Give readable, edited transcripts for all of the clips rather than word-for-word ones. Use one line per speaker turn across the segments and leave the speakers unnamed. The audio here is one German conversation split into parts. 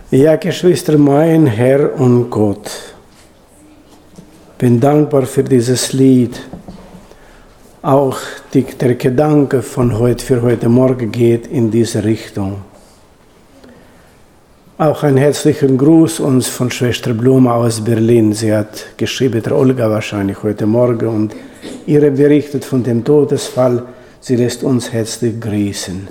Ja, Geschwister, mein Herr und Gott, bin dankbar für dieses Lied. Auch der Gedanke für heute Morgen geht in diese Richtung. Auch einen herzlichen Gruß uns von Schwester Blume aus Berlin. Sie hat geschrieben, der Olga wahrscheinlich heute Morgen, und ihre berichtet von dem Todesfall. Sie lässt uns herzlich grüßen.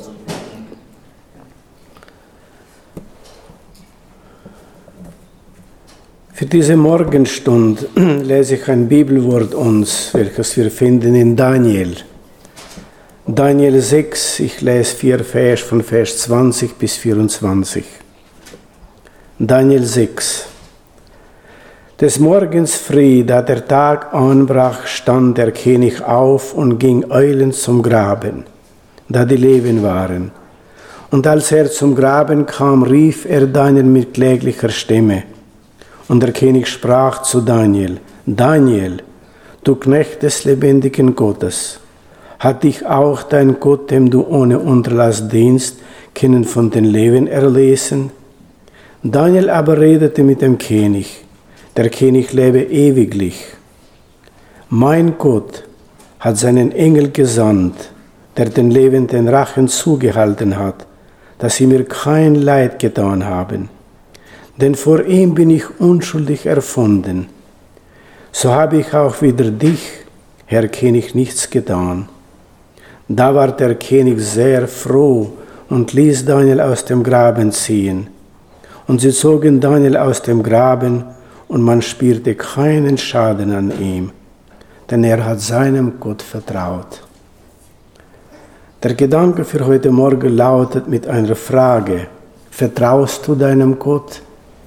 Für diese Morgenstund lese ich ein Bibelwort uns, welches wir finden in Daniel. Daniel 6, ich lese 4 Vers von Vers 20 bis 24. Daniel 6. Des Morgens früh, da der Tag anbrach, stand der König auf und ging eilend zum Graben, da die Leben waren. Und als er zum Graben kam, rief er Daniel mit kläglicher Stimme. Und der König sprach zu Daniel: Daniel, du Knecht des lebendigen Gottes, hat dich auch dein Gott, dem du ohne Unterlass dienst, können von den Leben erlesen? Daniel aber redete mit dem König: Der König lebe ewiglich. Mein Gott hat seinen Engel gesandt, der den Lebenden Rachen zugehalten hat, dass sie mir kein Leid getan haben. Denn vor ihm bin ich unschuldig erfunden. So habe ich auch wider dich, Herr König, nichts getan. Da war der König sehr froh und ließ Daniel aus dem Graben ziehen. Und sie zogen Daniel aus dem Graben, und man spürte keinen Schaden an ihm, denn er hat seinem Gott vertraut. Der Gedanke für heute Morgen lautet mit einer Frage: Vertraust du deinem Gott?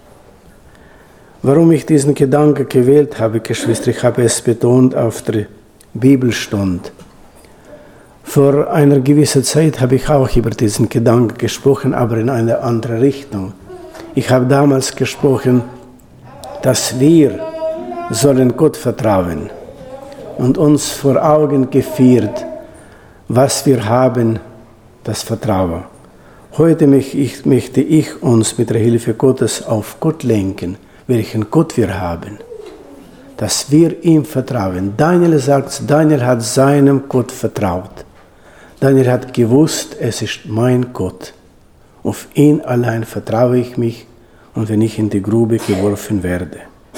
Warum ich diesen Gedanken gewählt habe, Geschwister, ich habe es betont auf der Bibelstunde. Vor einer gewissen Zeit habe ich auch über diesen Gedanken gesprochen, aber in eine andere Richtung. Ich habe damals gesprochen, dass wir sollen Gott vertrauen und uns vor Augen geführt, was wir haben, das Vertrauen. Heute möchte ich uns mit der Hilfe Gottes auf Gott lenken, welchen Gott wir haben, dass wir ihm vertrauen. Daniel sagt, Daniel hat seinem Gott vertraut. Daniel hat gewusst, es ist mein Gott. Auf ihn allein vertraue ich mich, und wenn ich in die Grube geworfen werde.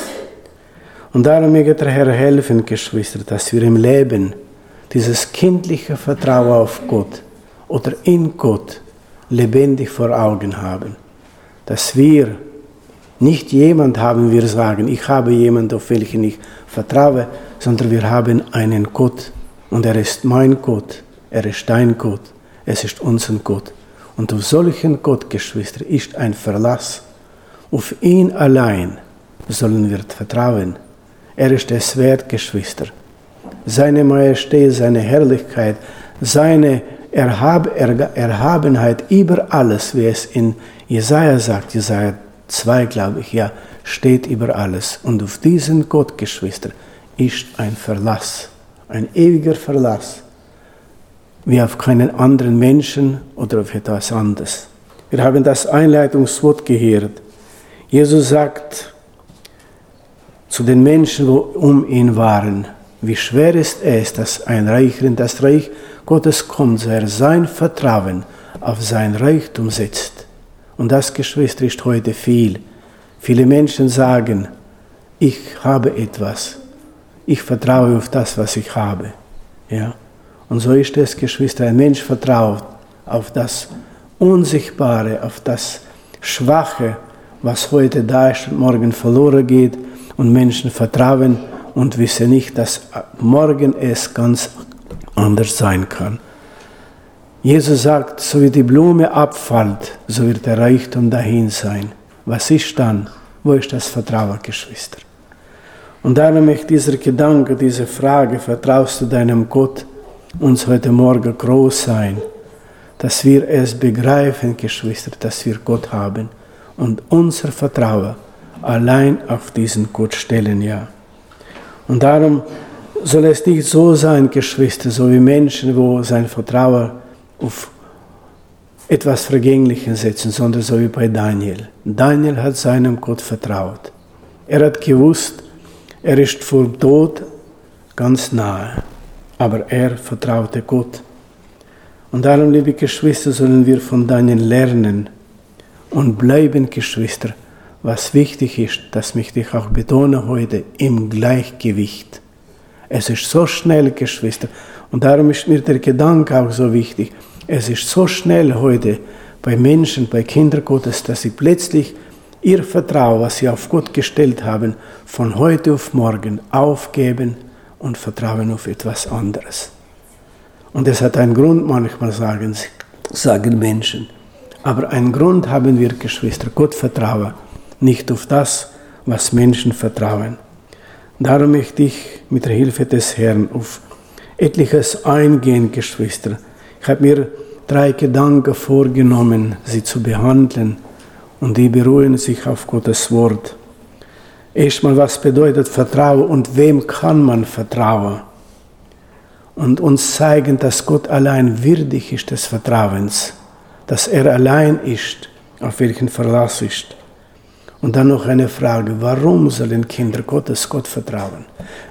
Und darum möge der Herr helfen, Geschwister, dass wir im Leben dieses kindliche Vertrauen auf Gott oder in Gott lebendig vor Augen haben. Dass wir nicht jemand haben, wir sagen, ich habe jemanden, auf welchen ich vertraue, sondern wir haben einen Gott, und er ist mein Gott, er ist dein Gott, es ist unser Gott. Und auf solchen Gott, Geschwister, ist ein Verlass. Auf ihn allein sollen wir vertrauen. Er ist es wert, Geschwister. Seine Majestät, seine Herrlichkeit, seine Erhabenheit über alles, wie es in Jesaja sagt, Jesaja 2, glaube ich, ja, steht über alles. Und auf diesen Gott, Geschwister, ist ein Verlass, ein ewiger Verlass, wie auf keinen anderen Menschen oder auf etwas anderes. Wir haben das Einleitungswort gehört. Jesus sagt zu den Menschen, die um ihn waren, wie schwer ist es, dass ein Reicher in das Reich Gottes kommt, so er sein Vertrauen auf sein Reichtum setzt. Und das, Geschwister, ist heute viel. Viele Menschen sagen, ich habe etwas. Ich vertraue auf das, was ich habe. Ja? Und so ist es, Geschwister, ein Mensch vertraut auf das Unsichtbare, auf das Schwache, was heute da ist und morgen verloren geht. Und Menschen vertrauen und wissen nicht, dass morgen es ganz anders sein kann. Jesus sagt, so wie die Blume abfällt, so wird der Reichtum dahin sein. Was ist dann? Wo ist das Vertrauen, Geschwister? Und darum möchte dieser Gedanke, diese Frage, vertraust du deinem Gott, uns heute Morgen groß sein, dass wir es begreifen, Geschwister, dass wir Gott haben und unser Vertrauen allein auf diesen Gott stellen, ja. Und darum soll es nicht so sein, Geschwister, so wie Menschen, wo sein Vertrauen auf etwas Vergängliches setzen, sondern so wie bei Daniel. Daniel hat seinem Gott vertraut. Er hat gewusst, er ist vor dem Tod ganz nahe, aber er vertraute Gott. Und darum, liebe Geschwister, sollen wir von Daniel lernen und bleiben, Geschwister, was wichtig ist, das möchte ich auch betonen heute, im Gleichgewicht. Es ist so schnell, Geschwister, und darum ist mir der Gedanke auch so wichtig. Es ist so schnell heute bei Menschen, bei Kindern Gottes, dass sie plötzlich ihr Vertrauen, was sie auf Gott gestellt haben, von heute auf morgen aufgeben und vertrauen auf etwas anderes. Und es hat einen Grund, manchmal sagen Menschen. Aber einen Grund haben wir, Geschwister, Gott vertrauen, nicht auf das, was Menschen vertrauen. Darum möchte ich mit der Hilfe des Herrn auf etliches eingehen, Geschwister. Ich habe mir 3 Gedanken vorgenommen, sie zu behandeln, und die beruhen sich auf Gottes Wort. Erstmal, was bedeutet Vertrauen und wem kann man vertrauen? Und uns zeigen, dass Gott allein würdig ist des Vertrauens, dass er allein ist, auf welchen Verlass ist. Und dann noch eine Frage, warum sollen Kinder Gottes Gott vertrauen?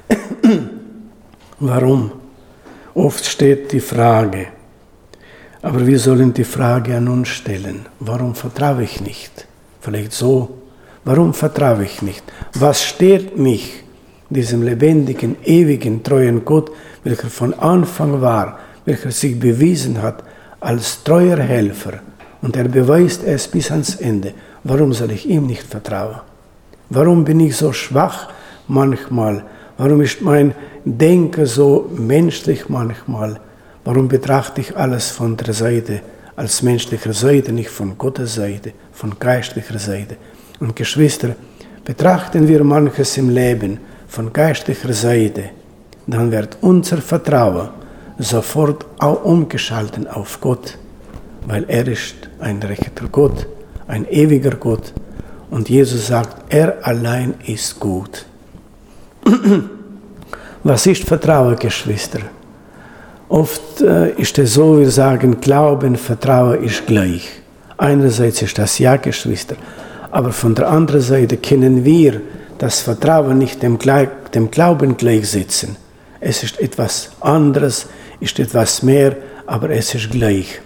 Warum? Oft steht die Frage, aber wir sollen die Frage an uns stellen, warum vertraue ich nicht? Vielleicht so, warum vertraue ich nicht? Was stört mich, diesem lebendigen, ewigen, treuen Gott, welcher von Anfang war, welcher sich bewiesen hat als treuer Helfer, und er beweist es bis ans Ende. Warum soll ich ihm nicht vertrauen? Warum bin ich so schwach manchmal? Warum ist mein Denken so menschlich manchmal? Warum betrachte ich alles von der Seite, als menschlicher Seite, nicht von Gottes Seite, von geistlicher Seite? Und Geschwister, betrachten wir manches im Leben von geistlicher Seite, dann wird unser Vertrauen sofort auch umgeschaltet auf Gott, weil er ist ein rechter Gott, ein ewiger Gott, und Jesus sagt, er allein ist gut. Was ist Vertrauen, Geschwister? Oft ist es so, wir sagen, Glauben, Vertrauen ist gleich. Einerseits ist das ja, Geschwister, aber von der anderen Seite können wir das Vertrauen nicht dem Glauben gleichsetzen. Es ist etwas anderes, ist etwas mehr, aber es ist gleich.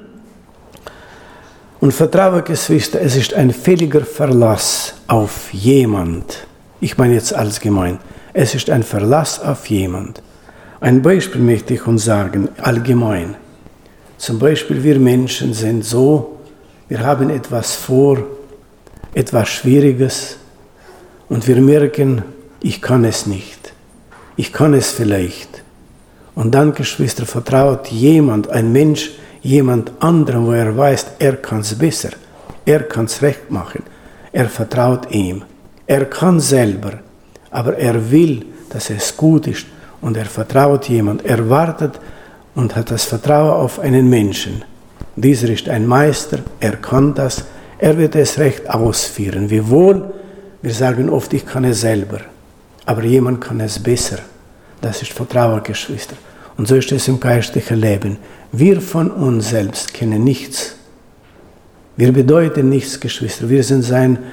Und Vertrauen, Geschwister, es ist ein völliger Verlass auf jemand. Ich meine jetzt allgemein. Es ist ein Verlass auf jemand. Ein Beispiel möchte ich uns sagen, allgemein. Zum Beispiel, wir Menschen sind so, wir haben etwas vor, etwas Schwieriges, und wir merken, ich kann es nicht. Ich kann es vielleicht. Und dann, Geschwister, vertraut jemand, ein Mensch, jemand anderem, wo er weiß, er kann es besser. Er kann es recht machen. Er vertraut ihm. Er kann selber, aber er will, dass es gut ist. Und er vertraut jemand. Er wartet und hat das Vertrauen auf einen Menschen. Dieser ist ein Meister, er kann das. Er wird es recht ausführen. Wiewohl, wir sagen oft, ich kann es selber. Aber jemand kann es besser. Das ist Vertrauen, Geschwister. Und so ist es im geistlichen Leben. Wir von uns selbst kennen nichts. Wir bedeuten nichts, Geschwister. Wir sind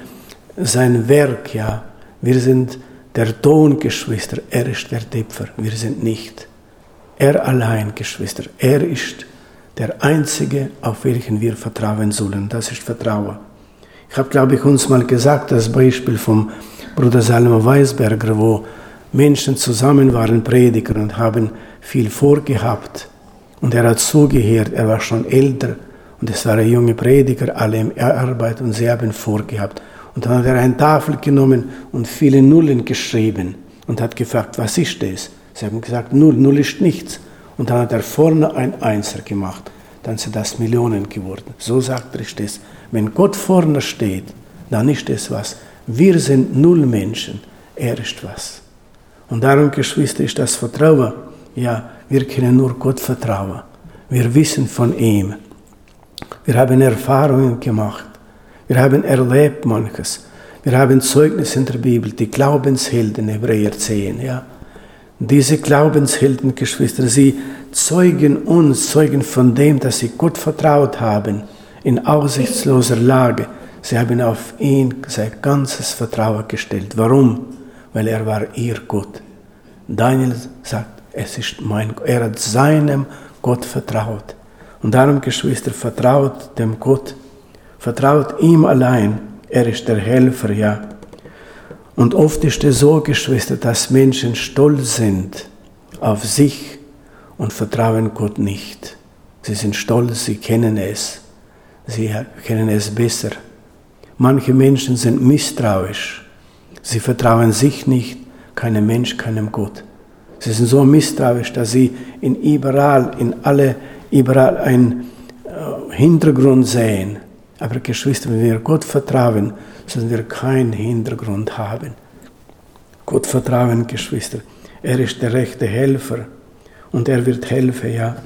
sein Werk, ja. Wir sind der Ton, Geschwister. Er ist der Töpfer. Wir sind nicht. Er allein, Geschwister. Er ist der Einzige, auf welchen wir vertrauen sollen. Das ist Vertrauen. Ich habe, glaube ich, uns mal gesagt, das Beispiel vom Bruder Salmo Weisberger, wo Menschen zusammen waren, Prediger, und haben viel vorgehabt. Und er hat zugehört, er war schon älter, und es war ein junger Prediger, alle in Arbeit, und sie haben vorgehabt. Und dann hat er eine Tafel genommen und viele Nullen geschrieben und hat gefragt, was ist das? Sie haben gesagt, Null ist nichts. Und dann hat er vorne ein Einser gemacht. Dann sind das Millionen geworden. So sagt er das. Wenn Gott vorne steht, dann ist es was. Wir sind null Menschen. Er ist was. Und darum, Geschwister, ist das Vertrauen. Ja, wir können nur Gott vertrauen. Wir wissen von ihm. Wir haben Erfahrungen gemacht. Wir haben erlebt manches. Wir haben Zeugnis in der Bibel, die Glaubenshelden, Hebräer 10. Ja. Diese Glaubenshelden, Geschwister, sie zeugen von dem, dass sie Gott vertraut haben, in aussichtsloser Lage. Sie haben auf ihn sein ganzes Vertrauen gestellt. Warum? Weil er war ihr Gott. Daniel sagt, es ist mein Gott. Er hat seinem Gott vertraut. Und darum, Geschwister, vertraut dem Gott. Vertraut ihm allein. Er ist der Helfer, ja. Und oft ist es so, Geschwister, dass Menschen stolz sind auf sich und vertrauen Gott nicht. Sie sind stolz, sie kennen es. Sie kennen es besser. Manche Menschen sind misstrauisch. Sie vertrauen sich nicht, keinem Mensch, keinem Gott. Sie sind so misstrauisch, dass sie überall einen Hintergrund sehen. Aber Geschwister, wenn wir Gott vertrauen, sollen wir keinen Hintergrund haben. Gott vertrauen, Geschwister. Er ist der rechte Helfer und er wird helfen, ja.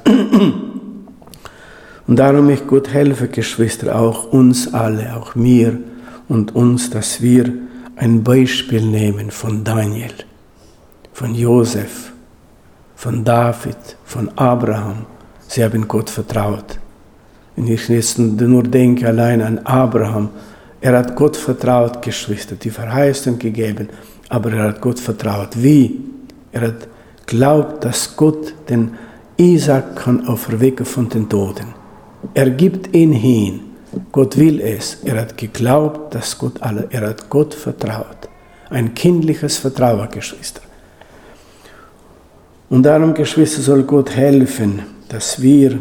Und darum möchte Gott helfen, Geschwister, auch uns alle, auch mir und uns, dass wir ein Beispiel nehmen von Daniel, von Josef, von David, von Abraham. Sie haben Gott vertraut. Wenn ich jetzt nur denke allein an Abraham, er hat Gott vertraut, Geschwister, die Verheißung gegeben, aber er hat Gott vertraut. Wie? Er hat glaubt, dass Gott den Isaak kann auferwecken von den Toten. Er gibt ihn hin. Gott will es. Er hat geglaubt, er hat Gott vertraut. Ein kindliches Vertrauen, Geschwister. Und darum, Geschwister, soll Gott helfen, dass wir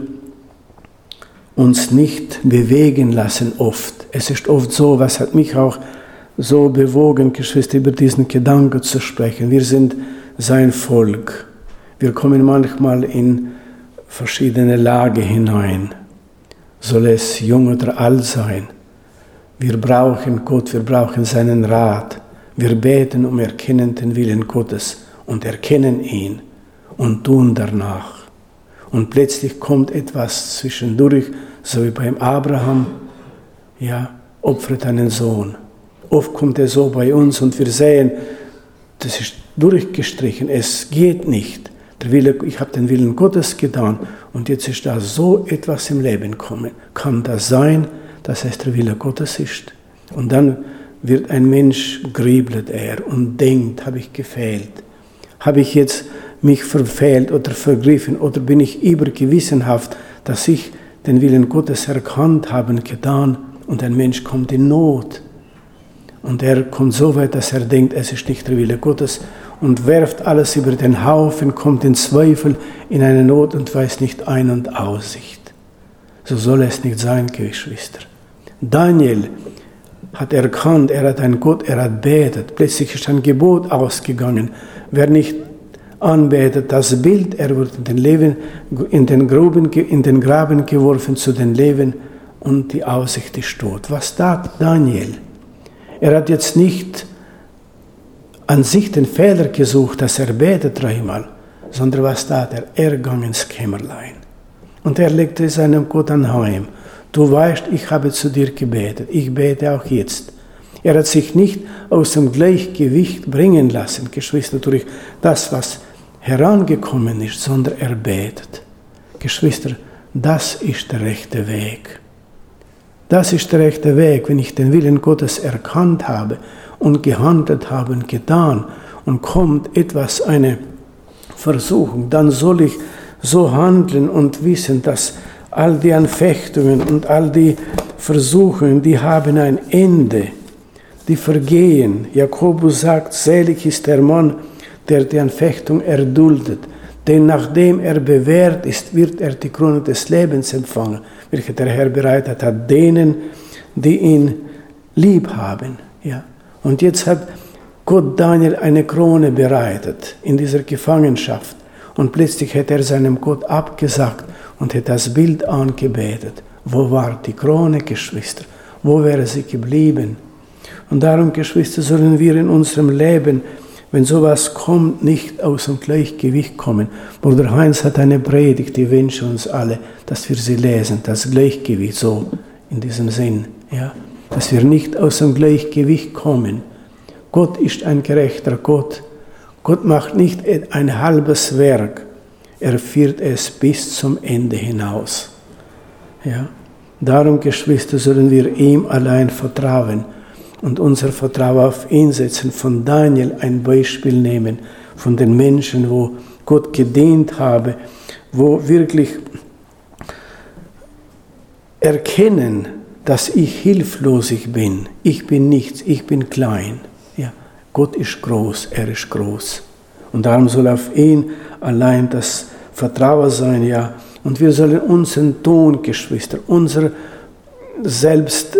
uns nicht bewegen lassen oft. Es ist oft so, was hat mich auch so bewogen, Geschwister, über diesen Gedanken zu sprechen. Wir sind sein Volk. Wir kommen manchmal in verschiedene Lagen hinein. Soll es jung oder alt sein. Wir brauchen Gott, wir brauchen seinen Rat. Wir beten erkennen den Willen Gottes und erkennen ihn und tun danach. Und plötzlich kommt etwas zwischendurch, so wie beim Abraham, ja, opfert einen Sohn. Oft kommt er so bei uns und wir sehen, das ist durchgestrichen, es geht nicht. Ich habe den Willen Gottes getan und jetzt ist da so etwas im Leben gekommen. Kann das sein, dass es der Wille Gottes ist? Und dann wird ein Mensch, grübelt er und denkt, habe ich gefehlt? Habe ich jetzt mich verfehlt oder vergriffen oder bin ich übergewissenhaft, dass ich den Willen Gottes erkannt habe und getan und ein Mensch kommt in Not. Und er kommt so weit, dass er denkt, es ist nicht der Wille Gottes und werft alles über den Haufen, kommt in Zweifel, in eine Not und weiß nicht Ein- und Aussicht. So soll es nicht sein, Geschwister. Daniel hat erkannt, er hat einen Gott, er hat betet. Plötzlich ist ein Gebot ausgegangen. Wer nicht anbetet, das Bild, er wird in den Graben geworfen zu den Leben und die Aussicht ist tot. Was tat Daniel? Er hat jetzt nicht an sich den Fehler gesucht, dass er betet dreimal, sondern was tat er? Er ging ins Kämmerlein. Und er legte seinem Gott anheim. Du weißt, ich habe zu dir gebetet, ich bete auch jetzt. Er hat sich nicht aus dem Gleichgewicht bringen lassen, Geschwister, durch das, was herangekommen ist, sondern er betet. Geschwister, das ist der rechte Weg. Das ist der rechte Weg, wenn ich den Willen Gottes erkannt habe und gehandelt habe und getan und kommt eine Versuchung, dann soll ich so handeln und wissen, dass all die Anfechtungen und all die Versuchungen, die haben ein Ende, die vergehen. Jakobus sagt, selig ist der Mann, der die Anfechtung erduldet, denn nachdem er bewährt ist, wird er die Krone des Lebens empfangen, welche der Herr bereitet hat, denen, die ihn lieb haben. Ja. Und jetzt hat Gott Daniel eine Krone bereitet in dieser Gefangenschaft. Und plötzlich hat er seinem Gott abgesagt und hat das Bild angebetet. Wo war die Krone, Geschwister? Wo wäre sie geblieben? Und darum, Geschwister, sollen wir in unserem Leben, wenn sowas kommt, nicht aus dem Gleichgewicht kommen. Bruder Heinz hat eine Predigt, die wünsche uns alle, dass wir sie lesen, das Gleichgewicht, so in diesem Sinn, ja, dass wir nicht aus dem Gleichgewicht kommen. Gott ist ein gerechter Gott. Gott macht nicht ein halbes Werk. er führt es bis zum Ende hinaus. Ja? Darum, Geschwister, sollen wir ihm allein vertrauen und unser Vertrauen auf ihn setzen. Von Daniel ein Beispiel nehmen, von den Menschen, wo Gott gedient habe, wo wirklich erkennen, dass ich hilflos bin. Ich bin nichts, ich bin klein. Ja, Gott ist groß, er ist groß. Und darum soll auf ihn allein das Vertrauen sein, ja. Und wir sollen unseren Ton, Geschwister, unser Selbst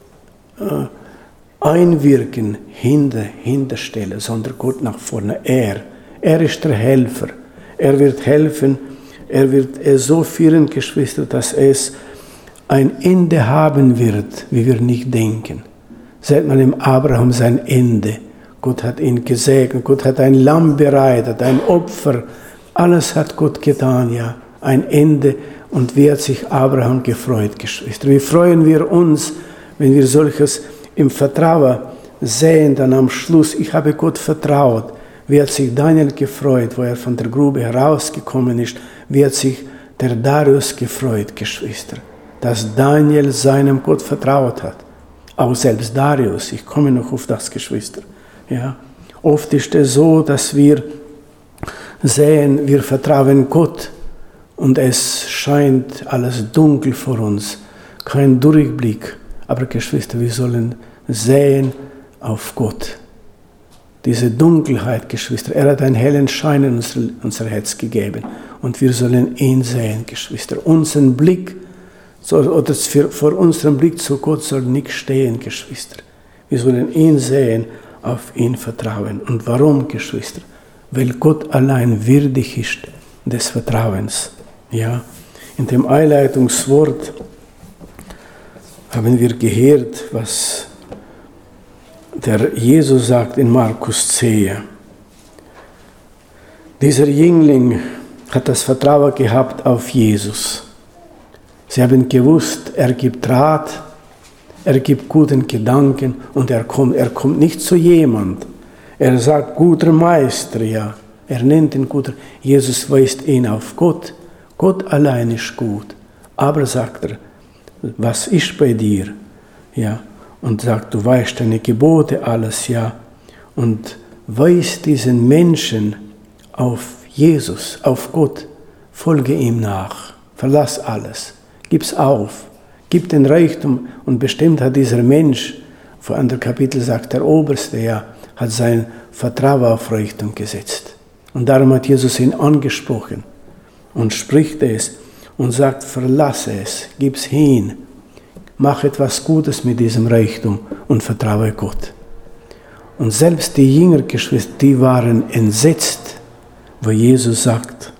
einwirken hinterstellen, sondern Gott nach vorne. Er ist der Helfer. Er wird helfen, er wird es so führen, Geschwister, dass es ein Ende haben wird, wie wir nicht denken. Seht mal im Abraham sein Ende. Gott hat ihn gesegnet, Gott hat ein Lamm bereitet, ein Opfer. Alles hat Gott getan, ja. Ein Ende. Und wie hat sich Abraham gefreut, Geschwister? Wie freuen wir uns, wenn wir solches im Vertrauen sehen, dann am Schluss, ich habe Gott vertraut. Wie hat sich Daniel gefreut, wo er von der Grube herausgekommen ist? Wie hat sich der Darius gefreut, Geschwister? Dass Daniel seinem Gott vertraut hat. Auch selbst Darius, ich komme noch auf das, Geschwister. Ja. Oft ist es so, dass wir sehen, wir vertrauen Gott und es scheint alles dunkel vor uns, kein Durchblick. Aber Geschwister, wir sollen sehen auf Gott. Diese Dunkelheit, Geschwister, er hat einen hellen Schein in unser Herz gegeben und wir sollen ihn sehen, Geschwister. Unseren Blick oder vor unserem Blick zu Gott soll nicht stehen, Geschwister. Wir sollen ihn sehen, auf ihn vertrauen. Und warum, Geschwister? Weil Gott allein würdig ist des Vertrauens. Ja, in dem Einleitungswort haben wir gehört, was der Jesus sagt in Markus 10. Dieser Jüngling hat das Vertrauen gehabt auf Jesus. Sie haben gewusst, er gibt Rat, er gibt guten Gedanken und er kommt nicht zu jemand. Er sagt, guter Meister, ja. Er nennt ihn guter. Jesus weist ihn auf Gott. Gott allein ist gut. Aber sagt er, was ist bei dir? Ja. Und sagt, du weißt deine Gebote alles, ja. Und weist diesen Menschen auf Jesus, auf Gott. Folge ihm nach. Verlass alles. Gib's auf. Gib den Reichtum. Und bestimmt hat dieser Mensch, vor anderem Kapitel sagt der Oberste, ja, hat sein Vertrauen auf Reichtum gesetzt. Und darum hat Jesus ihn angesprochen und spricht es und sagt, verlasse es, gib's hin, mach etwas Gutes mit diesem Reichtum und vertraue Gott. Und selbst die Jüngergeschwister, die waren entsetzt, wo Jesus sagt.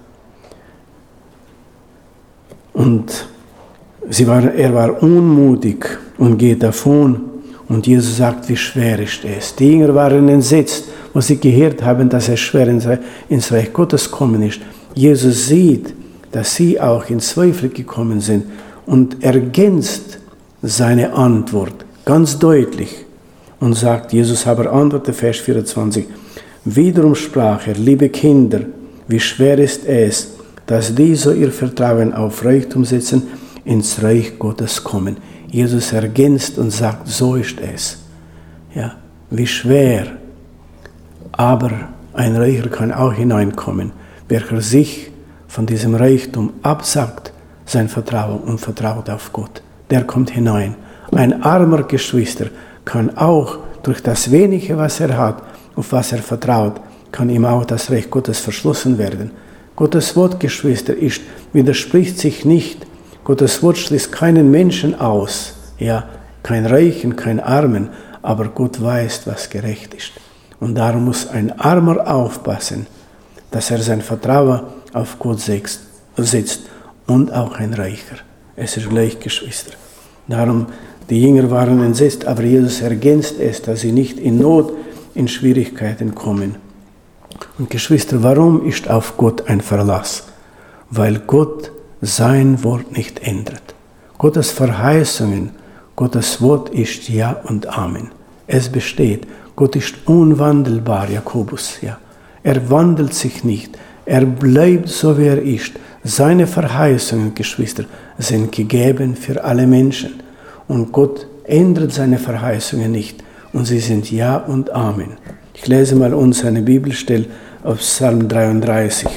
Und er war unmutig und geht davon. Und Jesus sagt, wie schwer ist es. Die Jünger waren entsetzt, wo sie gehört haben, dass es schwer ins Reich Gottes kommen ist. Jesus sieht, dass sie auch in Zweifel gekommen sind und ergänzt seine Antwort ganz deutlich und sagt, Jesus aber antwortete, Vers 24, wiederum sprach er, liebe Kinder, wie schwer ist es, dass die so ihr Vertrauen auf Reichtum setzen, ins Reich Gottes kommen. Jesus ergänzt und sagt, so ist es. Ja, wie schwer. Aber ein Reicher kann auch hineinkommen, welcher sich von diesem Reichtum absagt, sein Vertrauen und vertraut auf Gott. Der kommt hinein. Ein armer Geschwister kann auch durch das Wenige, was er hat, auf was er vertraut, kann ihm auch das Reich Gottes verschlossen werden. Gottes Wort, Geschwister, widerspricht sich nicht. Gottes Wort schließt keinen Menschen aus, ja, kein Reichen, kein Armen, aber Gott weiß, was gerecht ist. Und darum muss ein Armer aufpassen, dass er sein Vertrauen auf Gott setzt und auch ein Reicher. Es ist gleich, Geschwister. Darum, die Jünger waren entsetzt, aber Jesus ergänzt es, dass sie nicht in Not, in Schwierigkeiten kommen. Und Geschwister, warum ist auf Gott ein Verlass? Weil Gott sein Wort nicht ändert. Gottes Verheißungen, Gottes Wort ist Ja und Amen. Es besteht. Gott ist unwandelbar, Jakobus. Ja. Er wandelt sich nicht. Er bleibt so, wie er ist. Seine Verheißungen, Geschwister, sind gegeben für alle Menschen. Und Gott ändert seine Verheißungen nicht. Und sie sind Ja und Amen. Ich lese mal uns eine Bibelstelle auf Psalm 33.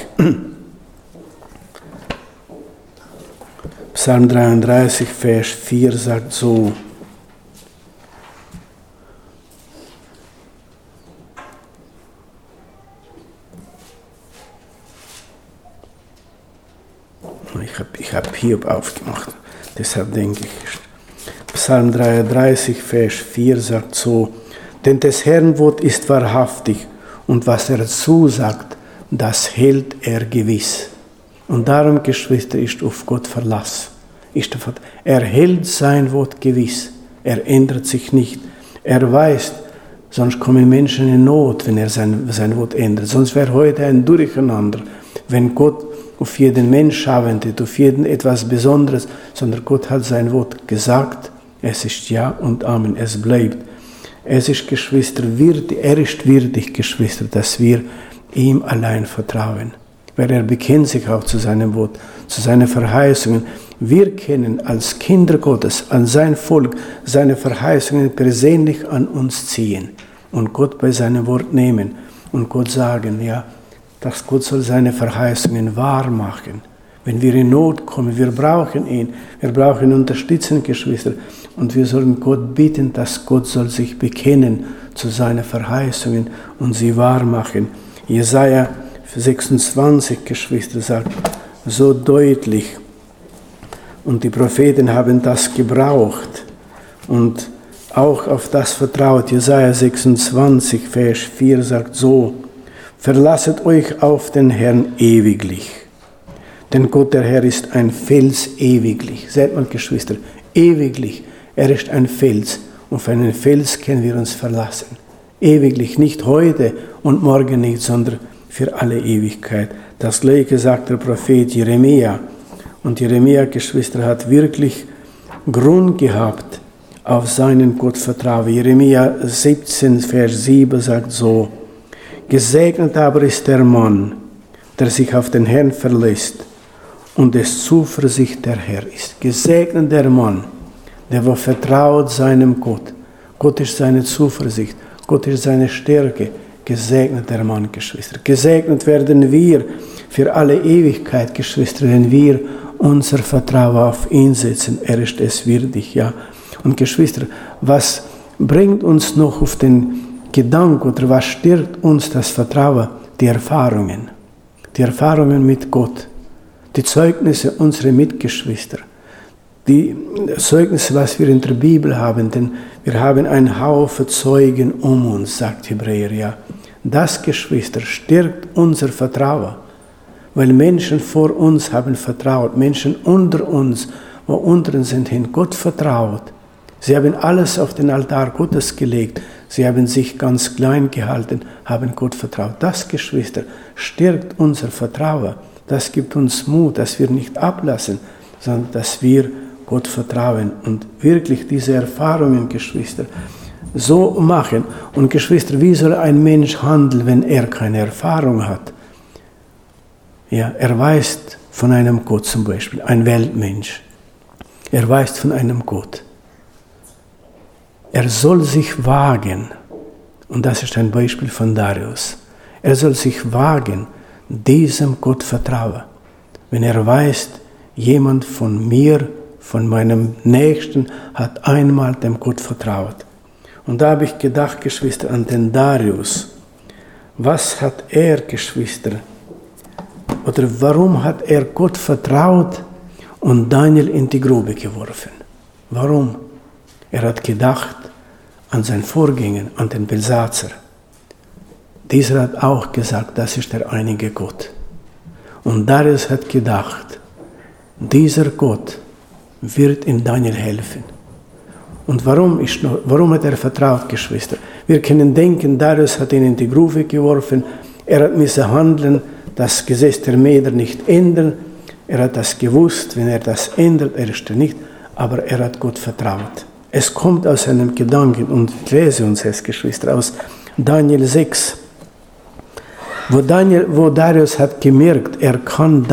Psalm 33, Vers 4 sagt so: Ich habe Hiob aufgemacht, deshalb denke ich. Psalm 33, Vers 4 sagt so: Denn des Herrn Wort ist wahrhaftig, und was er zusagt, das hält er gewiss. Und darum, Geschwister, ist auf Gott Verlass. Er hält sein Wort gewiss. Er ändert sich nicht. Er weiß, sonst kommen Menschen in Not, wenn er sein Wort ändert. Sonst wäre heute ein Durcheinander, wenn Gott auf jeden Mensch schauen tut, auf jeden etwas Besonderes, sondern Gott hat sein Wort gesagt. Es ist Ja und Amen. Es bleibt. Es ist, Geschwister, er ist würdig, Geschwister, dass wir ihm allein vertrauen. Weil er bekennt sich auch zu seinem Wort, zu seinen Verheißungen. Wir können als Kinder Gottes, an sein Volk, seine Verheißungen persönlich an uns ziehen und Gott bei seinem Wort nehmen und Gott sagen, ja, dass Gott soll seine Verheißungen wahr machen. Wenn wir in Not kommen, wir brauchen ihn, wir brauchen Unterstützung, Geschwister, und wir sollen Gott bitten, dass Gott soll sich bekennen zu seinen Verheißungen und sie wahr machen. Jesaja 26, Geschwister, sagt so deutlich, und die Propheten haben das gebraucht und auch auf das vertraut. Jesaja 26, Vers 4 sagt so: Verlasset euch auf den Herrn ewiglich, denn Gott der Herr ist ein Fels ewiglich. Seht mal, Geschwister, ewiglich, er ist ein Fels, und auf einen Fels können wir uns verlassen. Ewiglich, nicht heute und morgen nicht, sondern für alle Ewigkeit. Das Gleiche sagt der Prophet Jeremia. Und Jeremia, Geschwister, hat wirklich Grund gehabt auf seinen Gottvertrauen. Jeremia 17, Vers 7 sagt so: Gesegnet aber ist der Mann, der sich auf den Herrn verlässt und des Zuversicht der Herr ist. Gesegnet der Mann, der wo vertraut seinem Gott. Gott ist seine Zuversicht, Gott ist seine Stärke. Gesegnet der Mann, Geschwister. Gesegnet werden wir für alle Ewigkeit, Geschwister, wenn wir unser Vertrauen auf ihn setzen. Er ist es würdig, ja. Und Geschwister, was bringt uns noch auf den Gedanken oder was stärkt uns das Vertrauen? Die Erfahrungen. Die Erfahrungen mit Gott. Die Zeugnisse unserer Mitgeschwister. Die Zeugnisse, was wir in der Bibel haben, denn wir haben einen Haufen Zeugen um uns, sagt Hebräer, ja. Das, Geschwister, stärkt unser Vertrauen, weil Menschen vor uns haben vertraut, Menschen unter uns, wo unter uns sind, haben Gott vertraut. Sie haben alles auf den Altar Gottes gelegt, sie haben sich ganz klein gehalten, haben Gott vertraut. Das, Geschwister, stärkt unser Vertrauen, das gibt uns Mut, dass wir nicht ablassen, sondern dass wir Gott vertrauen und wirklich diese Erfahrungen, Geschwister, so machen. Und Geschwister, wie soll ein Mensch handeln, wenn er keine Erfahrung hat? Ja, er weiß von einem Gott zum Beispiel, ein Weltmensch. Er weiß von einem Gott. Er soll sich wagen, und das ist ein Beispiel von Darius, er soll sich wagen, diesem Gott vertrauen. Wenn er weiß, jemand von mir, von meinem Nächsten, hat einmal dem Gott vertraut. Und da habe ich gedacht, Geschwister, an den Darius. Was hat er, Geschwister, oder warum hat er Gott vertraut und Daniel in die Grube geworfen? Warum? Er hat gedacht an seinen Vorgänger, an den Belsatzer. Dieser hat auch gesagt, das ist der einige Gott. Und Darius hat gedacht, dieser Gott wird ihm Daniel helfen. Und warum hat er vertraut, Geschwister? Wir können denken, Darius hat ihn in die Grube geworfen, er hat müssen handeln, das Gesetz der Meder nicht ändern, er hat das gewusst, wenn er das ändert, er ist er nicht, aber er hat Gott vertraut. Es kommt aus einem Gedanken, und ich lese uns es, Geschwister, aus Daniel 6. Wo Darius hat gemerkt, er kann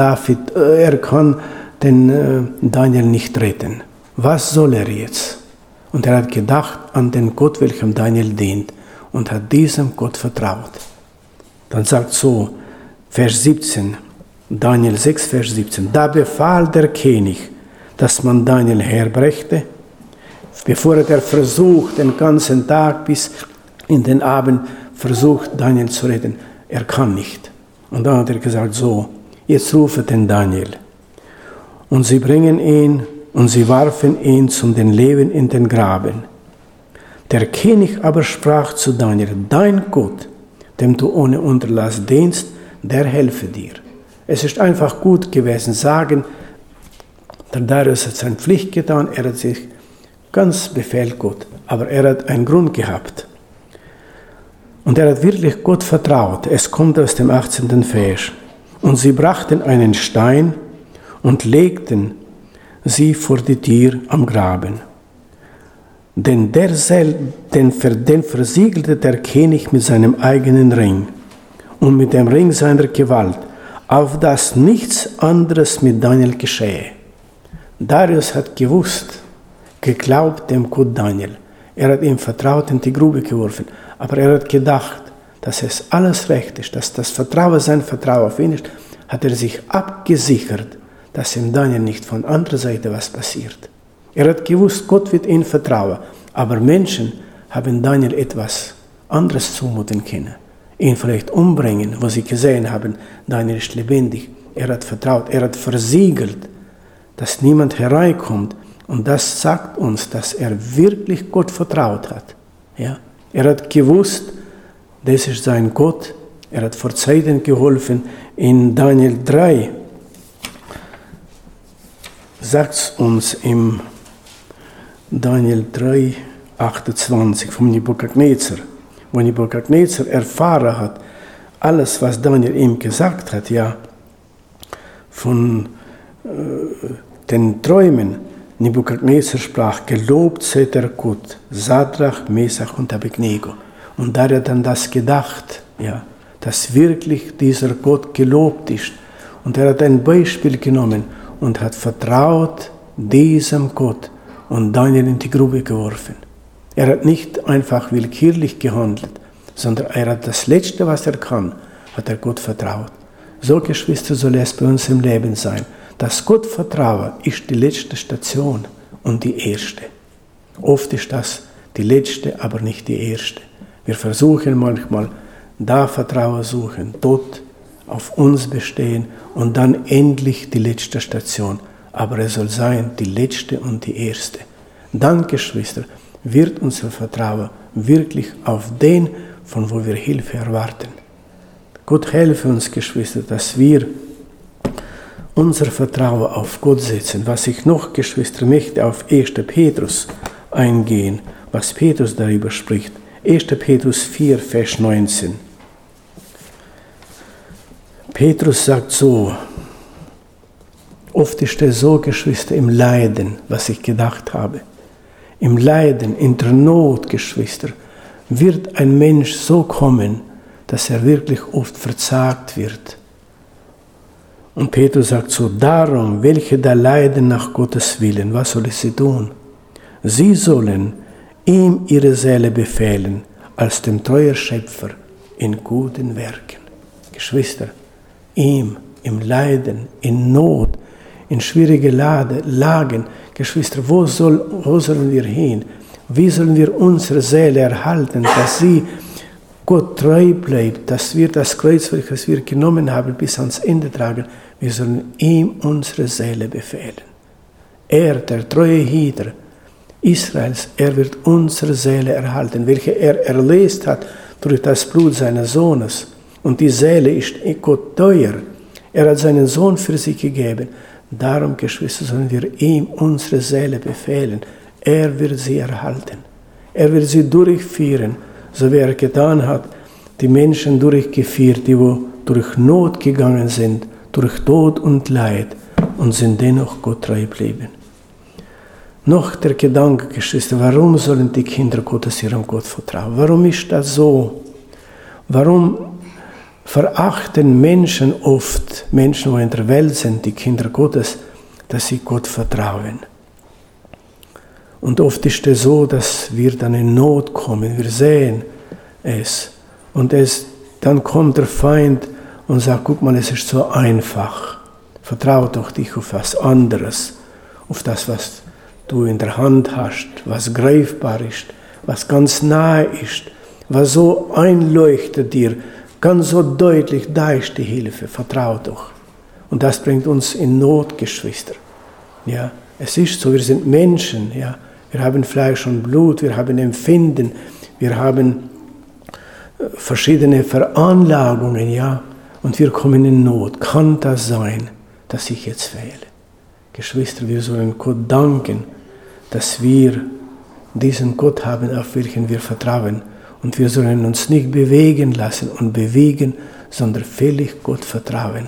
den Daniel nicht retten. Was soll er jetzt? Und er hat gedacht an den Gott, welchem Daniel dient, und hat diesem Gott vertraut. Dann sagt so, Vers 17, Daniel 6, Vers 17, da befahl der König, dass man Daniel herbrächte, bevor er versucht, den ganzen Tag bis in den Abend versucht, Daniel zu retten. Er kann nicht. Und dann hat er gesagt, so, jetzt rufe den Daniel. Und sie bringen ihn und sie warfen ihn zum den Leben in den Graben. Der König aber sprach zu Daniel, dein Gott, dem du ohne Unterlass dienst, der helfe dir. Es ist einfach gut gewesen, sagen, der Darius hat seine Pflicht getan, er hat sich ganz befehlt Gott, aber er hat einen Grund gehabt. Und er hat wirklich Gott vertraut. Es kommt aus dem 18. Vers. Und sie brachten einen Stein und legten sie vor die Tür am Graben. Den versiegelte der König mit seinem eigenen Ring und mit dem Ring seiner Gewalt, auf dass nichts anderes mit Daniel geschehe. Darius hat geglaubt dem Gott Daniel. Er hat ihm vertraut, in die Grube geworfen. Aber er hat gedacht, dass es alles recht ist, dass das Vertrauen sein Vertrauen auf ihn ist, hat er sich abgesichert, dass ihm Daniel nicht von anderer Seite was passiert. Er hat gewusst, Gott wird ihn vertrauen, aber Menschen haben Daniel etwas anderes zumuten können. Ihn vielleicht umbringen, wo sie gesehen haben, Daniel ist lebendig. Er hat vertraut, er hat versiegelt, dass niemand hereinkommt. Und das sagt uns, dass er wirklich Gott vertraut hat. Ja? Er hat gewusst, das ist sein Gott. Er hat vor Zeiten geholfen. In Daniel 3 sagt es uns im Daniel 3, 28 vom Nebukadnezar. Wo Nebukadnezar erfahren hat, alles, was Daniel ihm gesagt hat, ja, von den Träumen, Nebukadnezar sprach, gelobt sei der Gott, Sadrach, Mesach und Abednego. Und da hat er dann das gedacht, ja, dass wirklich dieser Gott gelobt ist. Und er hat ein Beispiel genommen und hat vertraut diesem Gott und Daniel in die Grube geworfen. Er hat nicht einfach willkürlich gehandelt, sondern er hat das Letzte, was er kann, hat er Gott vertraut. So, Geschwister, soll es bei uns im Leben sein. Das Gottvertrauen ist die letzte Station und die erste. Oft ist das die letzte, aber nicht die erste. Wir versuchen manchmal, da Vertrauen suchen, dort auf uns bestehen und dann endlich die letzte Station. Aber es soll sein die letzte und die erste. Dann, Geschwister, wird unser Vertrauen wirklich auf den, von wo wir Hilfe erwarten. Gott helfe uns, Geschwister, dass wir unser Vertrauen auf Gott setzen. Was ich noch, Geschwister, möchte auf 1. Petrus eingehen, was Petrus darüber spricht. 1. Petrus 4, Vers 19. Petrus sagt so, oft ist es so, Geschwister, im Leiden, was ich gedacht habe. Im Leiden, in der Not, Geschwister, wird ein Mensch so kommen, dass er wirklich oft verzagt wird. Und Petrus sagt so, darum, welche da leiden nach Gottes Willen, was sollen sie tun? Sie sollen ihm ihre Seele befehlen, als dem treuen Schöpfer in guten Werken. Geschwister, ihm im Leiden, in Not, in schwierige Lagen, Geschwister, wo sollen wir hin? Wie sollen wir unsere Seele erhalten, dass sie Gott treu bleibt, dass wir das Kreuz, welches wir genommen haben, bis ans Ende tragen? Wir sollen ihm unsere Seele befehlen. Er, der treue Hüter Israels, er wird unsere Seele erhalten, welche er erlöst hat durch das Blut seines Sohnes. Und die Seele ist Gott teuer. Er hat seinen Sohn für sie gegeben. Darum, Geschwister, sollen wir ihm unsere Seele befehlen. Er wird sie erhalten. Er wird sie durchführen, so wie er getan hat, die Menschen durchgeführt, die wo durch Not gegangen sind, durch Tod und Leid und sind dennoch Gott treu geblieben. Noch der Gedanke, Geschwister, warum sollen die Kinder Gottes ihrem Gott vertrauen? Warum ist das so? Warum verachten Menschen oft, Menschen, die in der Welt sind, die Kinder Gottes, dass sie Gott vertrauen. Und oft ist es so, dass wir dann in Not kommen, wir sehen es. Und dann kommt der Feind und sagt, guck mal, es ist so einfach. Vertraue doch dich auf was anderes, auf das, was du in der Hand hast, was greifbar ist, was ganz nahe ist, was so einleuchtet dir, ganz so deutlich, da ist die Hilfe, vertraue doch. Und das bringt uns in Not, Geschwister. Ja, es ist so, wir sind Menschen, ja. Wir haben Fleisch und Blut, wir haben Empfinden, wir haben verschiedene Veranlagungen, ja. Und wir kommen in Not. Kann das sein, dass ich jetzt fehle? Geschwister, wir sollen Gott danken, dass wir diesen Gott haben, auf welchen wir vertrauen. Und wir sollen uns nicht bewegen lassen und bewegen, sondern völlig Gott vertrauen.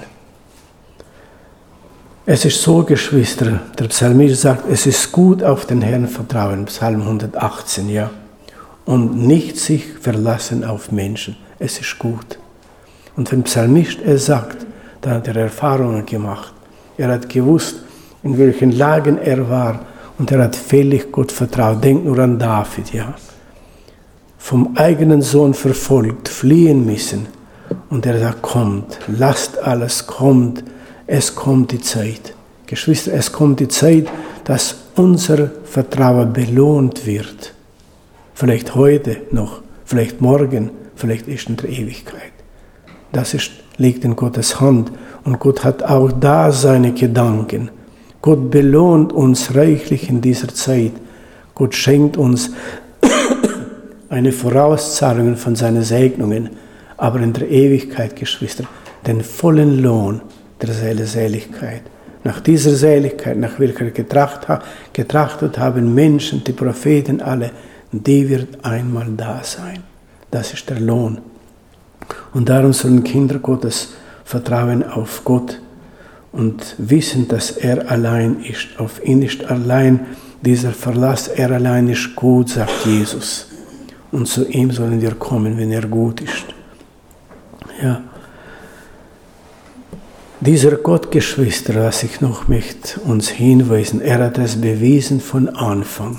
Es ist so, Geschwister, der Psalmist sagt, es ist gut auf den Herrn vertrauen, Psalm 118, ja. Und nicht sich verlassen auf Menschen. Es ist gut. Und wenn Psalmist es sagt, dann hat er Erfahrungen gemacht. Er hat gewusst, in welchen Lagen er war. Und er hat völlig Gott vertraut. Denkt nur an David, ja. Vom eigenen Sohn verfolgt, fliehen müssen. Und er sagt, kommt, lasst alles, kommt. Es kommt die Zeit. Geschwister, es kommt die Zeit, dass unser Vertrauen belohnt wird. Vielleicht heute noch, vielleicht morgen, vielleicht erst in der Ewigkeit. Das liegt in Gottes Hand. Und Gott hat auch da seine Gedanken. Gott belohnt uns reichlich in dieser Zeit. Gott schenkt uns eine Vorauszahlung von seinen Segnungen. Aber in der Ewigkeit, Geschwister, den vollen Lohn der Seligkeit. Nach dieser Seligkeit, nach welcher getrachtet haben Menschen, die Propheten alle, die wird einmal da sein. Das ist der Lohn. Und darum sollen Kinder Gottes vertrauen auf Gott und wissen, dass er allein ist. Auf ihn ist allein dieser Verlass, er allein ist gut, sagt Jesus. Und zu ihm sollen wir kommen, wenn er gut ist. Ja. Dieser Gott, Geschwister, was ich noch möchte uns hinweisen, er hat es bewiesen von Anfang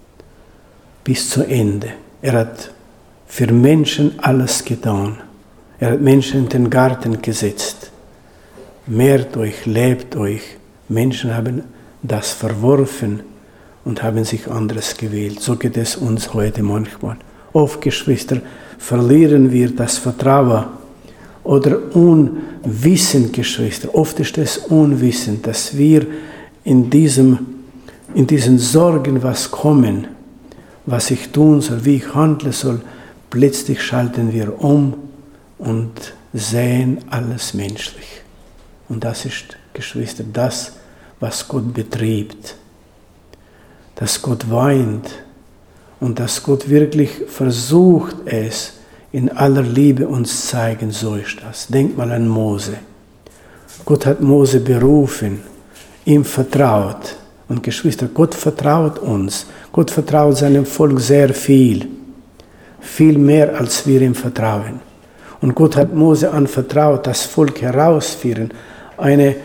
bis zu Ende. Er hat für Menschen alles getan. Er hat Menschen in den Garten gesetzt. Mehrt euch, lebt euch. Menschen haben das verworfen und haben sich anderes gewählt. So geht es uns heute manchmal. Oft, Geschwister, verlieren wir das Vertrauen oder Unwissen, Geschwister. Oft ist es Unwissen, dass wir in diesen Sorgen, was kommen, was ich tun soll, wie ich handeln soll, plötzlich schalten wir um und sehen alles menschlich. Und das ist, Geschwister, das, was Gott betriebt. Dass Gott weint und dass Gott wirklich versucht, es in aller Liebe uns zeigen, so ist das. Denkt mal an Mose. Gott hat Mose berufen, ihm vertraut. Und Geschwister, Gott vertraut uns. Gott vertraut seinem Volk sehr viel. Viel mehr, als wir ihm vertrauen. Und Gott hat Mose anvertraut, das Volk herausführen. Eine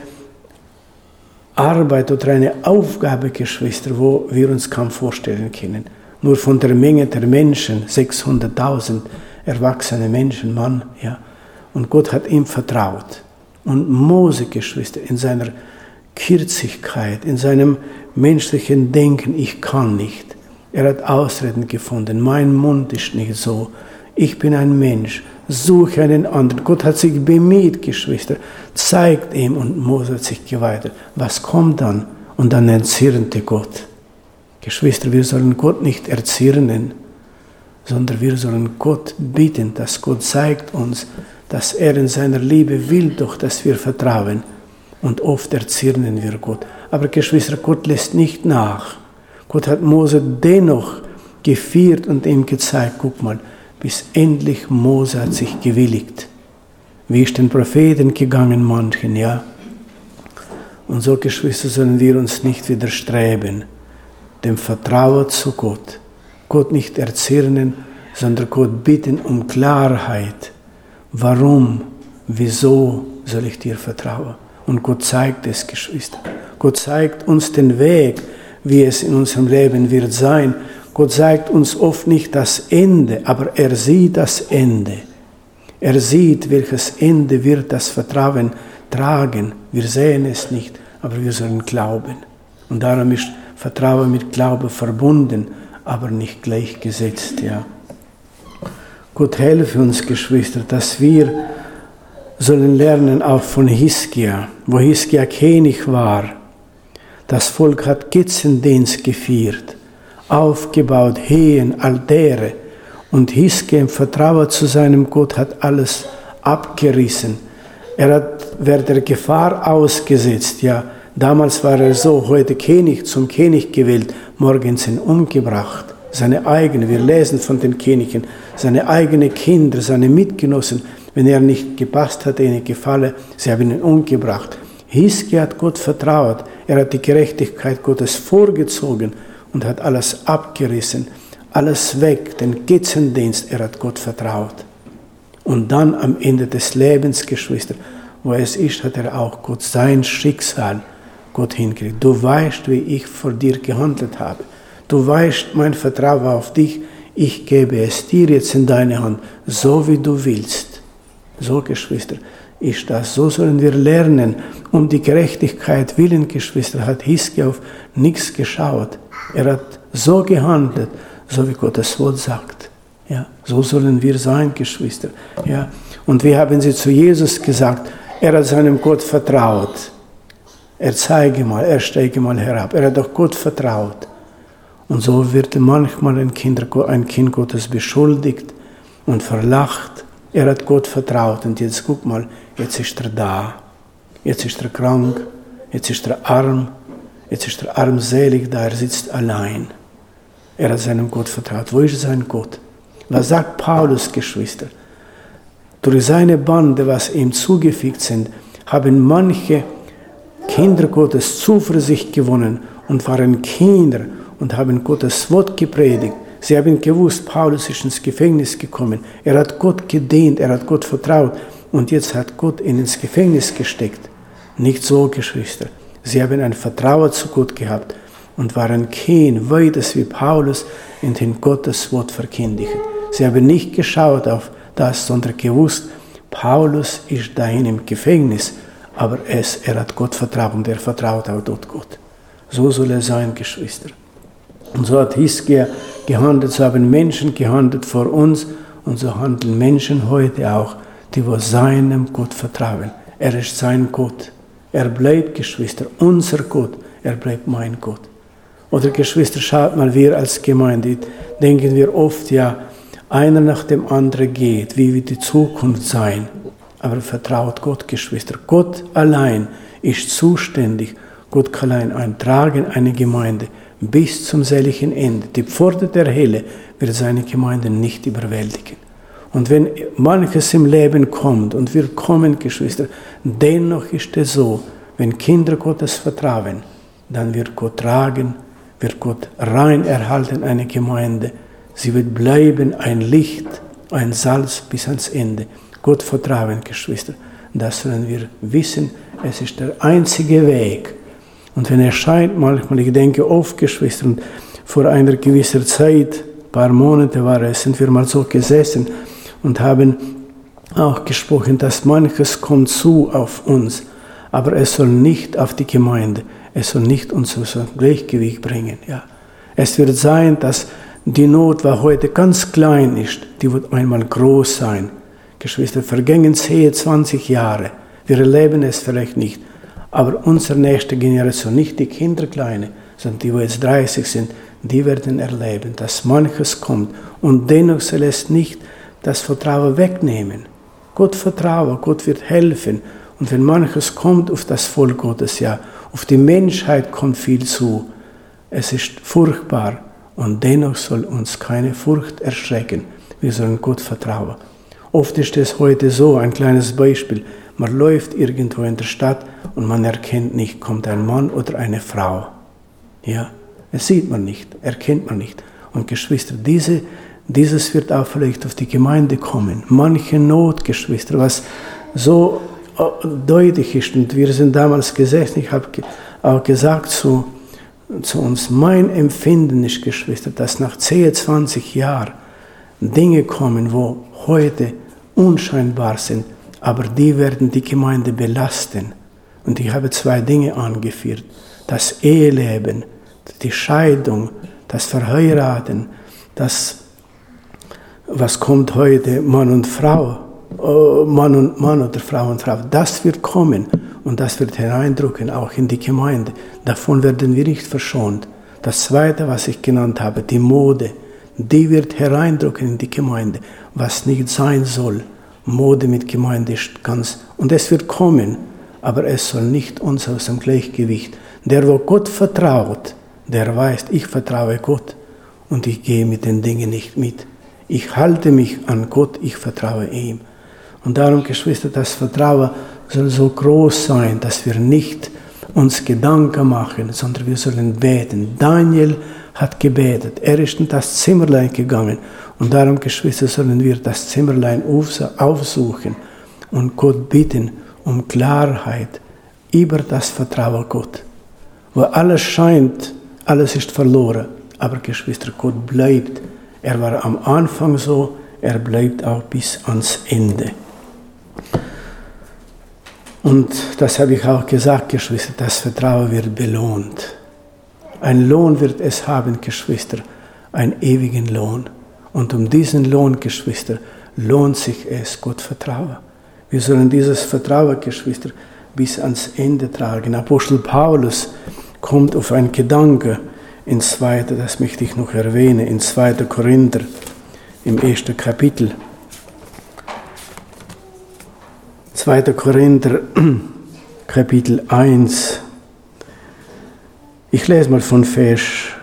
Arbeit oder eine Aufgabe, Geschwister, wo wir uns kaum vorstellen können. Nur von der Menge der Menschen, 600.000 erwachsene Menschen, Mann, ja. Und Gott hat ihm vertraut. Und Mose, Geschwister, in seiner Kürzigkeit, in seinem menschlichen Denken, ich kann nicht. Er hat Ausreden gefunden, mein Mund ist nicht so. Ich bin ein Mensch, suche einen anderen. Gott hat sich bemüht, Geschwister, zeigt ihm und Mose hat sich geweigert. Was kommt dann? Und dann erzürnte Gott. Geschwister, wir sollen Gott nicht erzürnen, sondern wir sollen Gott bitten, dass Gott zeigt uns, dass er in seiner Liebe will doch, dass wir vertrauen. Und oft erzürnen wir Gott. Aber Geschwister, Gott lässt nicht nach. Gott hat Mose dennoch geführt und ihm gezeigt, guck mal, bis endlich Mose hat sich gewilligt. Wie ist den Propheten gegangen, manchen, ja? Und so, Geschwister, sollen wir uns nicht widerstreben, dem Vertrauen zu Gott. Gott nicht erzürnen, sondern Gott bitten um Klarheit. Warum wieso soll ich dir vertrauen? Und Gott zeigt es, Geschwister. Gott zeigt uns den Weg, wie es in unserem Leben wird sein. Gott zeigt uns oft nicht das Ende, aber er sieht das Ende. Er sieht, welches Ende wird das Vertrauen tragen. Wir sehen es nicht, aber wir sollen glauben. Und darum ist Vertrauen mit Glaube verbunden, aber nicht gleichgesetzt. Ja. Gott helfe uns, Geschwister, dass wir sollen lernen auch von Hiskia, wo Hiskia König war. Das Volk hat Götzendienst gefeiert, aufgebaut Hehen, Altäre. Und Hiskia im Vertrauen zu seinem Gott hat alles abgerissen. Wer der Gefahr ausgesetzt, ja, damals war er so, heute zum König gewählt, morgen sind umgebracht. Seine eigenen, wir lesen von den Königen, seine eigenen Kinder, seine Mitgenossen, wenn er nicht gepasst hat, ihnen gefallen, sie haben ihn umgebracht. Hiskia hat Gott vertraut, er hat die Gerechtigkeit Gottes vorgezogen und hat alles abgerissen, alles weg, den Götzendienst, er hat Gott vertraut. Und dann am Ende des Lebens, Geschwister, wo es ist, hat er auch Gott sein Schicksal Gott hingekriegt. Du weißt, wie ich vor dir gehandelt habe. Du weißt, mein Vertrauen auf dich, ich gebe es dir jetzt in deine Hand, so wie du willst. So, Geschwister, ist das. So sollen wir lernen. Um die Gerechtigkeit willen, Geschwister, hat Hiskia auf nichts geschaut. Er hat so gehandelt, so wie Gottes Wort sagt. Ja, so sollen wir sein, Geschwister. Ja, und wie haben sie zu Jesus gesagt? Er hat seinem Gott vertraut. Er steige mal herab. Er hat doch Gott vertraut. Und so wird manchmal ein Kind Gottes beschuldigt und verlacht. Er hat Gott vertraut und jetzt guck mal, jetzt ist er da. Jetzt ist er krank, jetzt ist er arm, jetzt ist er armselig da, er sitzt allein. Er hat seinem Gott vertraut. Wo ist sein Gott? Was sagt Paulus, Geschwister? Durch seine Bande, was ihm zugefügt sind, haben manche Kinder Gottes Zuversicht gewonnen und waren Kinder und haben Gottes Wort gepredigt. Sie haben gewusst, Paulus ist ins Gefängnis gekommen. Er hat Gott gedient, er hat Gott vertraut und jetzt hat Gott ihn ins Gefängnis gesteckt. Nicht so, Geschwister. Sie haben ein Vertrauen zu Gott gehabt und waren kein Weites wie Paulus in den Gottes Wort verkündigt. Sie haben nicht geschaut auf das, sondern gewusst, Paulus ist dahin im Gefängnis, aber er hat Gott vertraut und er vertraut auch dort Gott. So soll er sein, Geschwister. Und so hat Hiskia gehandelt, so haben Menschen gehandelt vor uns und so handeln Menschen heute auch, die seinem Gott vertrauen. Er ist sein Gott. Er bleibt, Geschwister, unser Gott. Er bleibt mein Gott. Oder Geschwister, schaut mal, wir als Gemeinde, denken wir oft, ja, einer nach dem anderen geht, wie wird die Zukunft sein? Aber vertraut Gott, Geschwister. Gott allein ist zuständig. Gott kann allein tragen eine Gemeinde bis zum seligen Ende. Die Pforte der Hölle wird seine Gemeinde nicht überwältigen. Und wenn manches im Leben kommt, und wir kommen, Geschwister, dennoch ist es so, wenn Kinder Gottes vertrauen, dann wird Gott tragen, wird Gott rein erhalten, eine Gemeinde. Sie wird bleiben ein Licht, ein Salz bis ans Ende. Gott vertrauen, Geschwister. Das sollen wir wissen, es ist der einzige Weg. Und wenn er scheint manchmal, ich denke oft, Geschwister, und vor einer gewissen Zeit, ein paar Monate war es, sind wir mal so gesessen und haben auch gesprochen, dass manches kommt zu auf uns, aber es soll nicht auf die Gemeinde, es soll nicht uns so Gleichgewicht bringen. Ja. Es wird sein, dass die Not, die heute ganz klein ist, die wird einmal groß sein. Geschwister, vergängen 10, 20 Jahre, wir erleben es vielleicht nicht, aber unsere nächste Generation, nicht die Kinderkleine, sondern die, die jetzt 30 sind, die werden erleben, dass manches kommt. Und dennoch soll es nicht das Vertrauen wegnehmen. Gott vertrauen, Gott wird helfen. Und wenn manches kommt auf das Volk Gottes, ja, auf die Menschheit kommt viel zu. Es ist furchtbar. Und dennoch soll uns keine Furcht erschrecken. Wir sollen Gott vertrauen. Oft ist es heute so, ein kleines Beispiel. Man läuft irgendwo in der Stadt und man erkennt nicht, kommt ein Mann oder eine Frau. Ja, das sieht man nicht, erkennt man nicht. Und Geschwister, dieses wird auch vielleicht auf die Gemeinde kommen. Manche Not, Geschwister, was so deutlich ist. Und wir sind damals gesessen, ich habe auch gesagt zu uns, mein Empfinden ist, Geschwister, dass nach 10, 20 Jahren Dinge kommen, wo heute unscheinbar sind, aber die werden die Gemeinde belasten. Und ich habe 2 Dinge angeführt. Das Eheleben, die Scheidung, das Verheiraten, das, was kommt heute, Mann und Frau, Mann oder Frau und Frau, das wird kommen und das wird hineindrücken, auch in die Gemeinde. Davon werden wir nicht verschont. Das Zweite, was ich genannt habe, die Mode, die wird hereindrücken in die Gemeinde, was nicht sein soll. Mode mit Gemeinde ist ganz, und es wird kommen, aber es soll nicht uns aus dem Gleichgewicht. Der, wo Gott vertraut, der weiß, ich vertraue Gott und ich gehe mit den Dingen nicht mit. Ich halte mich an Gott, ich vertraue ihm. Und darum, Geschwister, das Vertrauen soll so groß sein, dass wir nicht uns Gedanken machen, sondern wir sollen beten. Daniel hat gebetet, er ist in das Zimmerlein gegangen. Und darum, Geschwister, sollen wir das Zimmerlein aufsuchen und Gott bitten um Klarheit über das Vertrauen Gott. Wo alles scheint, alles ist verloren. Aber Geschwister, Gott bleibt. Er war am Anfang so, er bleibt auch bis ans Ende. Und das habe ich auch gesagt, Geschwister, das Vertrauen wird belohnt. Ein Lohn wird es haben, Geschwister, einen ewigen Lohn. Und um diesen Lohn, Geschwister, lohnt sich es, Gott vertrauen. Wir sollen dieses Vertrauen, Geschwister, bis ans Ende tragen. Apostel Paulus kommt auf einen Gedanke in 2., das möchte ich noch erwähnen, in 2. Korinther, im 1. Kapitel. 2. Korinther, Kapitel 1. Ich lese mal von Vers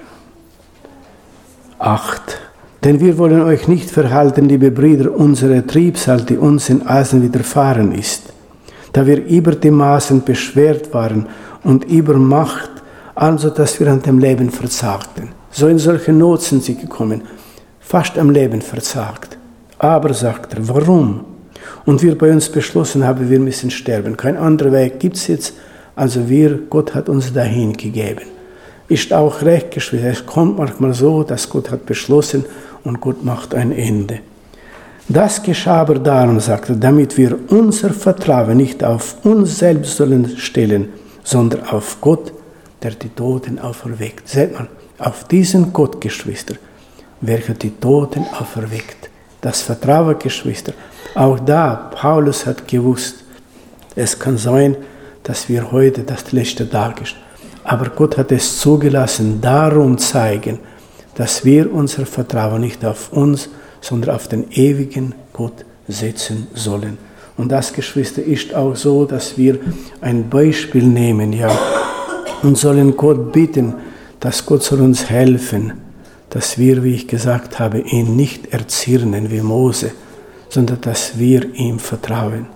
8. Denn wir wollen euch nicht verhalten, liebe Brüder, unsere Trübsal, die uns in Asien widerfahren ist, da wir über die Maßen beschwert waren und über Macht, also dass wir an dem Leben versagten. So in solche Not sind sie gekommen, fast am Leben versagt. Aber, sagt er, warum? Und wir bei uns beschlossen haben, wir müssen sterben. Kein anderer Weg gibt es jetzt, also Gott hat uns dahin gegeben. Ist auch recht, Geschwister. Es kommt manchmal so, dass Gott hat beschlossen und Gott macht ein Ende. Das geschah aber darum, sagt er, damit wir unser Vertrauen nicht auf uns selbst sollen stellen, sondern auf Gott, der die Toten auferweckt. Seht mal, auf diesen Gott, Geschwister, welcher die Toten auferweckt. Das Vertrauen, Geschwister. Auch da, Paulus hat gewusst, es kann sein, dass wir heute das letzte Tag ist. Aber Gott hat es zugelassen, darum zeigen, dass wir unser Vertrauen nicht auf uns, sondern auf den ewigen Gott setzen sollen. Und das, Geschwister, ist auch so, dass wir ein Beispiel nehmen, ja, und sollen Gott bitten, dass Gott soll uns helfen, dass wir, wie ich gesagt habe, ihn nicht erzürnen wie Mose, sondern dass wir ihm vertrauen.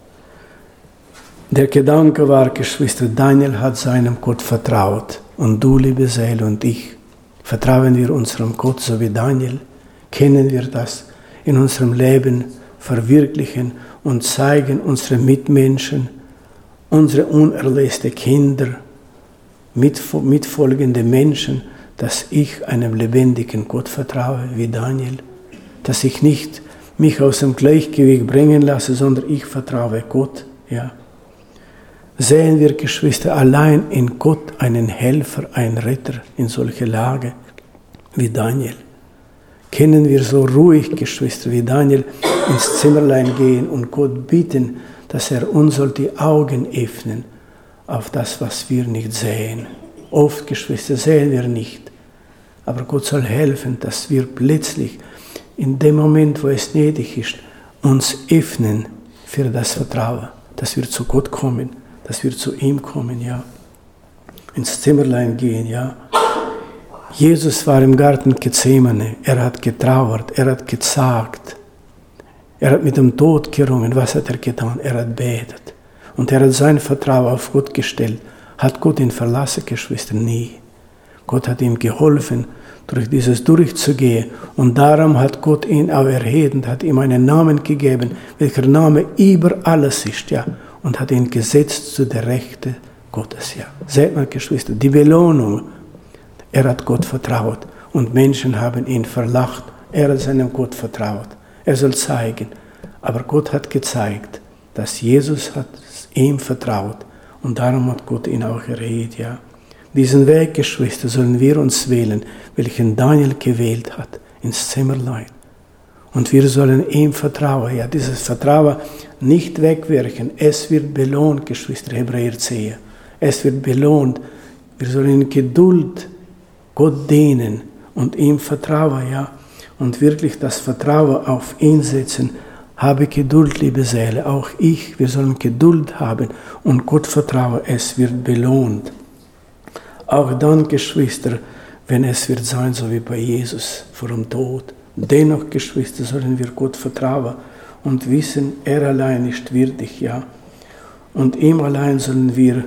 Der Gedanke war, Geschwister, Daniel hat seinem Gott vertraut. Und du, liebe Seele, und ich, vertrauen wir unserem Gott, so wie Daniel? Kennen wir das in unserem Leben verwirklichen und zeigen unsere Mitmenschen, unsere unerlösten Kinder, mitfolgende Menschen, dass ich einem lebendigen Gott vertraue, wie Daniel? Dass ich nicht mich aus dem Gleichgewicht bringen lasse, sondern ich vertraue Gott, ja. Sehen wir, Geschwister, allein in Gott einen Helfer, einen Retter in solche Lage wie Daniel. Können wir so ruhig, Geschwister, wie Daniel ins Zimmerlein gehen und Gott bitten, dass uns soll die Augen öffnen auf das, was wir nicht sehen. Oft, Geschwister, sehen wir nicht. Aber Gott soll helfen, dass wir plötzlich in dem Moment, wo es nötig ist, uns öffnen für das Vertrauen, dass wir zu Gott kommen, dass wir zu ihm kommen, ja. Ins Zimmerlein gehen, ja. Jesus war im Garten Gethsemane, er hat getrauert, er hat gezagt, er hat mit dem Tod gerungen. Was hat er getan? Er hat betet. Und er hat sein Vertrauen auf Gott gestellt. Hat Gott ihn verlassen, Geschwister? Nie. Gott hat ihm geholfen durch dieses durchzugehen. Und darum hat Gott ihn auch erhöht und hat ihm einen Namen gegeben, welcher Name über alles ist, ja, und hat ihn gesetzt zu der Rechte Gottes, ja. Seht mal, Geschwister, die Belohnung, er hat Gott vertraut und Menschen haben ihn verlacht. Er hat seinem Gott vertraut. Er soll zeigen. Aber Gott hat gezeigt, dass Jesus hat ihm vertraut und darum hat Gott ihn auch erhöht, ja. Diesen Weg, Geschwister, sollen wir uns wählen, welchen Daniel gewählt hat, ins Zimmerlein. Und wir sollen ihm vertrauen, ja, dieses Vertrauen nicht wegwerfen. Es wird belohnt, Geschwister, Hebräer 10. Es wird belohnt. Wir sollen in Geduld Gott dienen und ihm vertrauen, ja. Und wirklich das Vertrauen auf ihn setzen. Habe Geduld, liebe Seele, auch ich, wir sollen Geduld haben und Gott vertrauen, es wird belohnt. Auch dann, Geschwister, wenn es wird sein, so wie bei Jesus vor dem Tod. Dennoch, Geschwister, sollen wir Gott vertrauen und wissen, er allein ist würdig, ja. Und ihm allein sollen wir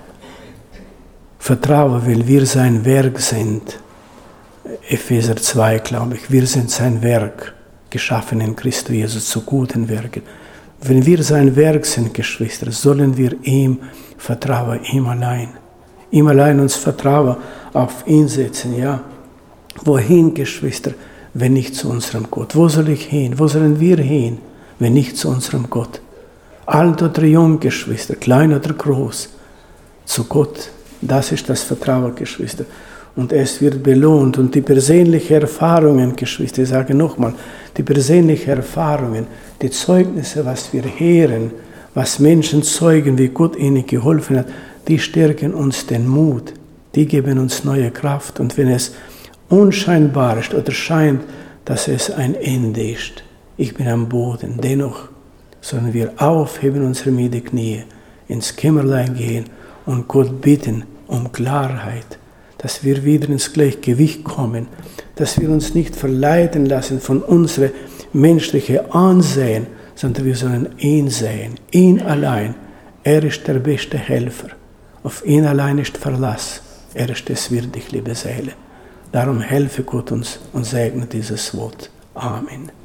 vertrauen, weil wir sein Werk sind. Epheser 2, glaube ich, wir sind sein Werk, geschaffen in Christus Jesus zu guten Werken. Wenn wir sein Werk sind, Geschwister, sollen wir ihm vertrauen, ihm allein uns vertrauen, auf ihn setzen, ja. Wohin, Geschwister, wenn nicht zu unserem Gott? Wo soll ich hin? Wo sollen wir hin, wenn nicht zu unserem Gott? Alt oder jung, Geschwister, klein oder groß, zu Gott. Das ist das Vertrauen, Geschwister. Und es wird belohnt. Und die persönlichen Erfahrungen, Geschwister, ich sage nochmal, die persönlichen Erfahrungen, die Zeugnisse, was wir hören, was Menschen zeugen, wie Gott ihnen geholfen hat, die stärken uns den Mut, die geben uns neue Kraft. Und wenn es unscheinbar ist oder scheint, dass es ein Ende ist, ich bin am Boden, dennoch sollen wir aufheben unsere müde Knie, ins Kämmerlein gehen und Gott bitten um Klarheit, dass wir wieder ins Gleichgewicht kommen, dass wir uns nicht verleiten lassen von unserem menschlichen Ansehen, sondern wir sollen ihn sehen, ihn allein. Er ist der beste Helfer. Auf ihn allein ist Verlass. Er ist es würdig, liebe Seele. Darum helfe Gott uns und segne dieses Wort. Amen.